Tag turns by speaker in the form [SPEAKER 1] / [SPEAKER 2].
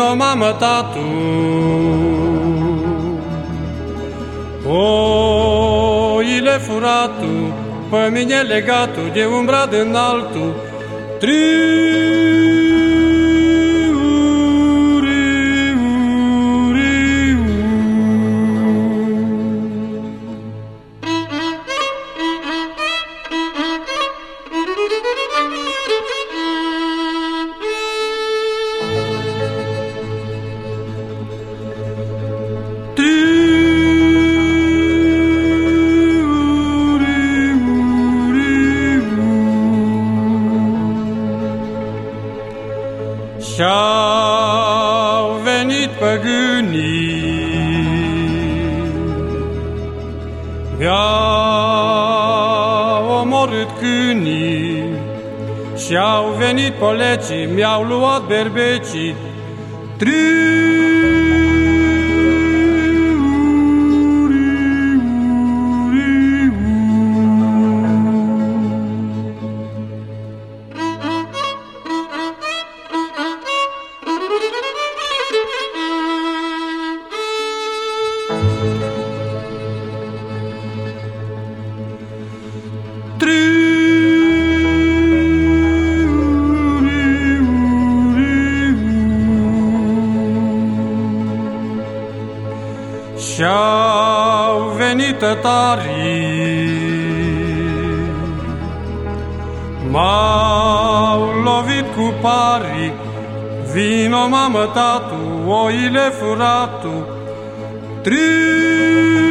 [SPEAKER 1] Vino, mamă, tatu, oile furatu, pe mine legatu de un brad înaltu. Și-au venit păgânii, mi-au omorât câinii, și-au venit polecii, mi-au luat berbecii. Și-au venit tătarii, m-au lovit cu parii. Vino, mamă, tatu, oile furatu,